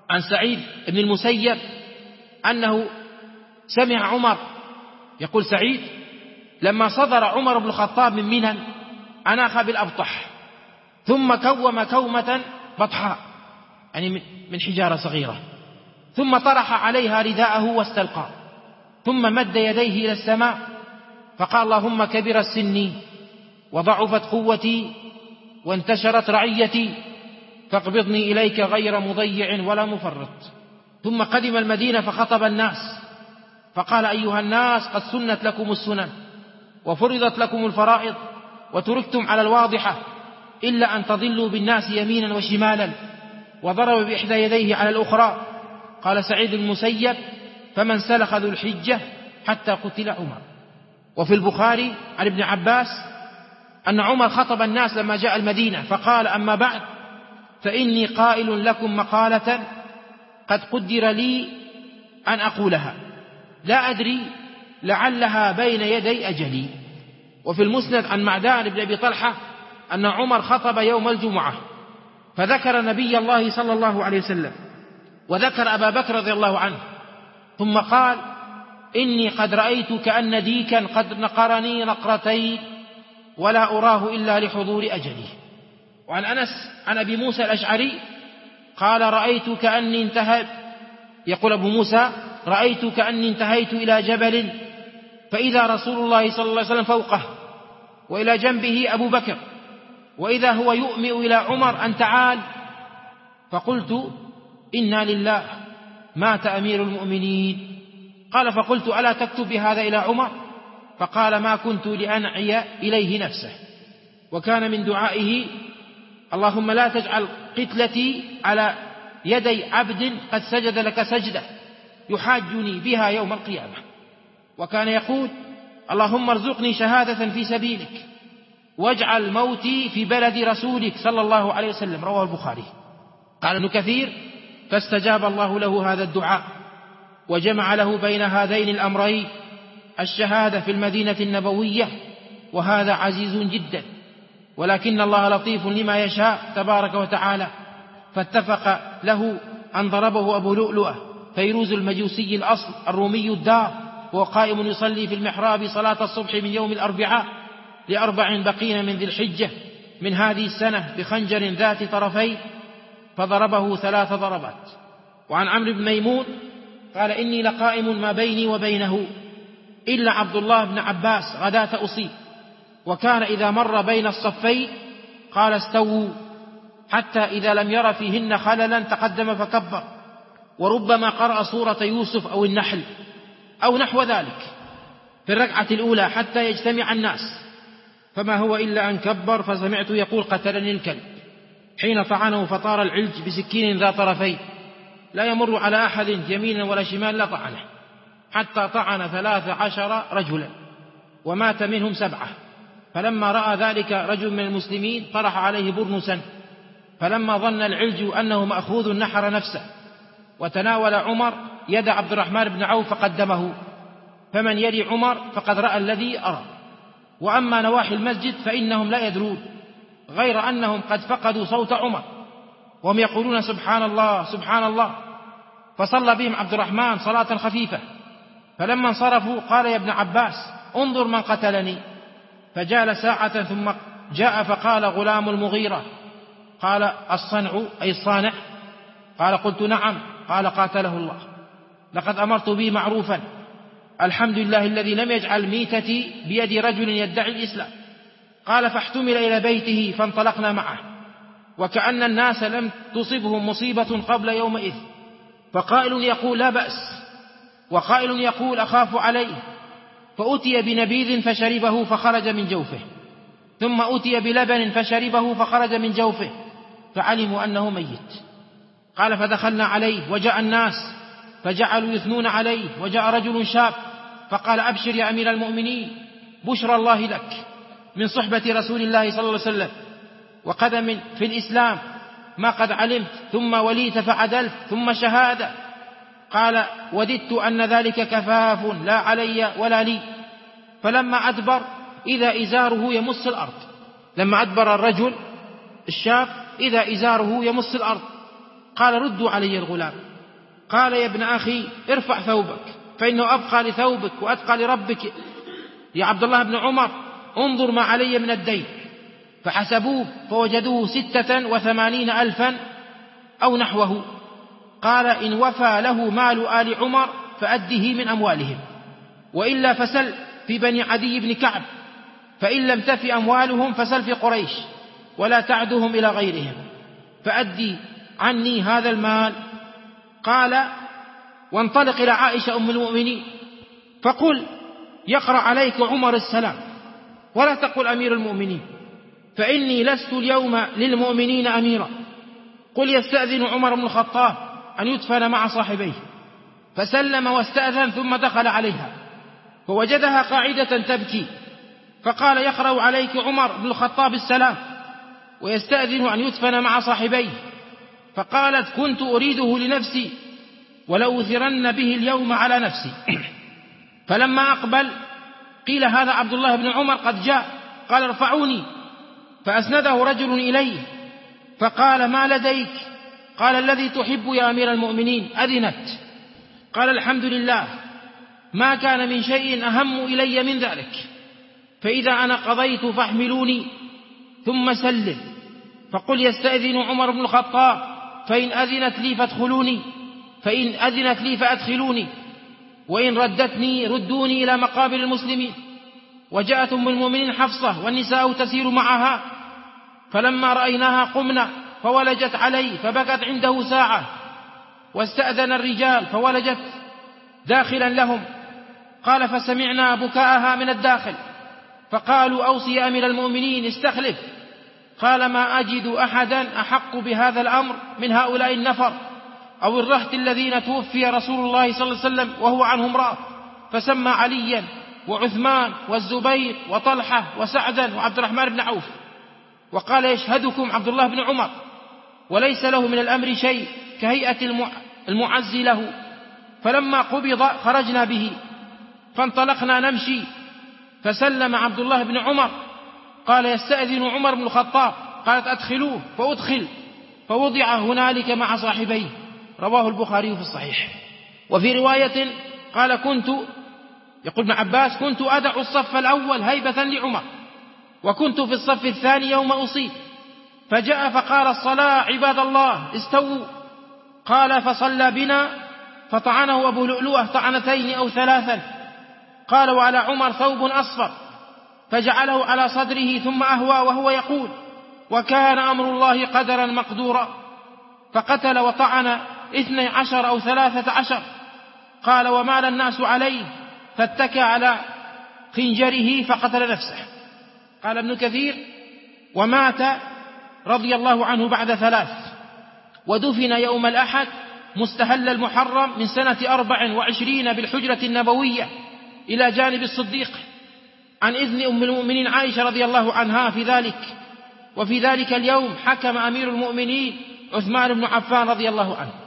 عن سعيد بن المسيب أنه سمع عمر يقول: سعيد لما صدر عمر بن الخطاب من منى أناخ بالأبطح، ثم كوم كومة بطحاء يعني من حجارة صغيرة، ثم طرح عليها رداءه واستلقى، ثم مد يديه إلى السماء فقال: اللهم كبر السن وضعفت قوتي وانتشرت رعيتي فاقبضني إليك غير مضيع ولا مفرط. ثم قدم المدينة فخطب الناس فقال: أيها الناس، قد سنت لكم السنن وفرضت لكم الفرائض وتركتم على الواضحة إلا أن تضلوا بالناس يمينا وشمالا. وضرب بإحدى يديه على الأخرى. قال سعيد المسيب: فمن سلخ ذو الحجة حتى قتل عمر. وفي البخاري عن ابن عباس أن عمر خطب الناس لما جاء المدينة فقال: أما بعد، فإني قائل لكم مقالة قد قدر لي أن أقولها، لا أدري لعلها بين يدي أجلي. وفي المسند عن معدان بن أبي طلحة أن عمر خطب يوم الجمعة فذكر نبي الله صلى الله عليه وسلم وذكر أبا بكر رضي الله عنه، ثم قال: إني قد رأيت كأن ديكا قد نقرني نقرتين ولا أراه إلا لحضور أجلي. وعن أنس عن أبي موسى الأشعري قال: رأيت كأني انتهيت، يقول أبو موسى: رأيت كأني انتهيت إلى جبل فإذا رسول الله صلى الله عليه وسلم فوقه وإلى جنبه أبو بكر، وإذا هو يؤمئ إلى عمر أن تعال، فقلت: إنا لله، مات أمير المؤمنين. قال: فقلت: ألا تكتب بهذا إلى عمر؟ فقال: ما كنت لأنعي إليه نفسه. وكان من دعائه: اللهم لا تجعل قتلتي على يدي عبد قد سجد لك سجدة يحاجني بها يوم القيامة. وكان يقول: اللهم ارزقني شهادة في سبيلك واجعل موتي في بلد رسولك صلى الله عليه وسلم. رواه البخاري. قال ابن كثير: فاستجاب الله له هذا الدعاء وجمع له بين هذين الأمرين، الشهادة في المدينة النبوية، وهذا عزيز جدا، ولكن الله لطيف لما يشاء تبارك وتعالى، فاتفق له أن ضربه أبو لؤلؤة فيروز المجوسي الأصل الرومي الدار، وهو قائم يصلي في المحراب صلاة الصبح من يوم الأربعاء ل4 بقين من ذي الحجة من هذه السنة بخنجر ذات طرفين، فضربه 3 ضربات. وعن عمرو بن ميمون قال: إني لقائم ما بيني وبينه إلا عبد الله بن عباس غداة أصيب، وكان إذا مر بين الصفين قال: استووا، حتى إذا لم ير فيهن خللا تقدم فكبر، وربما قرأ سورة يوسف أو النحل أو نحو ذلك في الركعة الأولى حتى يجتمع الناس، فما هو إلا أن كبر فسمعت يقول: قتلني الكلب، حين طعنه فطار العلج بسكين ذا طرفين لا يمر على أحد يمينا ولا شمال لا طعنه، حتى طعن 13 رجلا ومات منهم 7. فلما رأى ذلك رجل من المسلمين طرح عليه برنسا، فلما ظن العلج أنه مأخوذ نحر نفسه، وتناول عمر يد عبد الرحمن بن عوف فقدمه، فمن يلي عمر فقد رأى الذي أرى. وأما نواحي المسجد فإنهم لا يدرون، غير أنهم قد فقدوا صوت عمر وهم يقولون: سبحان الله سبحان الله. فصلى بهم عبد الرحمن صلاة خفيفة، فلما انصرفوا قال: يا ابن عباس، انظر من قتلني. فجال ساعة ثم جاء فقال: غلام المغيرة. قال: الصنع أي الصانع؟ قال: قلت: نعم. قال: قاتله الله، لقد أمرت به معروفا، الحمد لله الذي لم يجعل ميتتي بيد رجل يدعي الإسلام. قال: فاحتمل إلى بيته فانطلقنا معه، وكأن الناس لم تصبهم مصيبة قبل يومئذ، فقائل يقول: لا بأس، وقائل يقول: أخاف عليه. فأتي بنبيذ فشربه فخرج من جوفه، ثم أتي بلبن فشربه فخرج من جوفه، فعلموا أنه ميت. قال: فدخلنا عليه وجاء الناس فجعلوا يثنون عليه، وجاء رجل شاب فقال: أبشر يا أمير المؤمنين، بشرى الله لك من صحبة رسول الله صلى الله عليه وسلم وقدم في الإسلام ما قد علمت، ثم وليت فعدلت، ثم شهادة. قال: وددت أن ذلك كفاف لا علي ولا لي. فلما أدبر إذا إزاره يمس الأرض، لما أدبر الرجل الشاب إذا إزاره يمس الأرض، قال ردوا علي الغلام. قال يا ابن أخي ارفع ثوبك فإنه أبقى لثوبك وأتقى لربك. يا عبد الله بن عمر انظر ما علي من الدين. فحسبوه فوجدوه 86,000 أو نحوه. قال إن وفى له مال آل عمر فأده من أموالهم، وإلا فسل في بني عدي بن كعب، فإن لم تف أموالهم فسل في قريش ولا تعدهم إلى غيرهم، فأدي عني هذا المال. قال وانطلق إلى عائشة أم المؤمنين فقل يقرأ عليك عمر السلام ولا تقل أمير المؤمنين، فإني لست اليوم للمؤمنين أميرا. قل يستأذن عمر بن الخطاب أن يدفن مع صاحبيه. فسلم واستأذن ثم دخل عليها فوجدها قاعدة تبكي، فقال يقرأ عليك عمر بن الخطاب السلام ويستأذن أن يدفن مع صاحبيه. فقالت كنت أريده لنفسي ولأوثرن به اليوم على نفسي. فلما أقبل قيل هذا عبد الله بن عمر قد جاء. قال ارفعوني، فأسنده رجل إليه فقال ما لديك؟ قال الذي تحب يا أمير المؤمنين أذنت. قال الحمد لله، ما كان من شيء أهم إلي من ذلك، فإذا أنا قضيت فاحملوني ثم سلم، فقل يستأذن عمر بن الخطاب فإن أذنت لي فادخلوني، فإن أذنت لي فأدخلوني، وإن ردتني ردوني إلى مقابر المسلمين. وجاءت أم المؤمنين حفصة والنساء تسير معها، فلما رأيناها قمنا فولجت عليه فبكت عنده ساعة، واستأذن الرجال فولجت داخلا لهم. قال فسمعنا بكاءها من الداخل، فقالوا أوصي يا أمير المؤمنين استخلف. قال ما أجد أحدا أحق بهذا الأمر من هؤلاء النفر أو الرهط الذين توفي رسول الله صلى الله عليه وسلم وهو عنهم راض. فسمى عليا وعثمان والزبير وطلحة وسعدا وعبد الرحمن بن عوف، وقال يشهدكم عبد الله بن عمر وليس له من الأمر شيء كهيئة المعز له. فلما قبض خرجنا به فانطلقنا نمشي، فسلم عبد الله بن عمر. قال يستأذن عمر بن الخطاب. قالت أدخلوه، فأدخل فوضع هنالك مع صاحبيه. رواه البخاري في الصحيح. وفي رواية قال يقول ابن عباس كنت أدع الصف الأول هيبة لعمر، وكنت في الصف الثاني يوم أصيب، فجاء فقال الصلاة عباد الله استووا. قال فصلى بنا، فطعنه أبو لؤلؤة طعنتين أو 3. قال وعلى عمر ثوب أصفر، فجعله على صدره ثم أهوى وهو يقول وكان أمر الله قدرا مقدورا، فقتل وطعن 12 أو 13. قال ومال الناس عليه فاتكى على خنجره فقتل نفسه. قال ابن كثير ومات رضي الله عنه بعد 3، ودفن يوم الأحد مستهل المحرم من سنة 24 بالحجرة النبوية إلى جانب الصديق، عن إذن أم المؤمنين عائشة رضي الله عنها في ذلك. وفي ذلك اليوم حكم أمير المؤمنين عثمان بن عفان رضي الله عنه.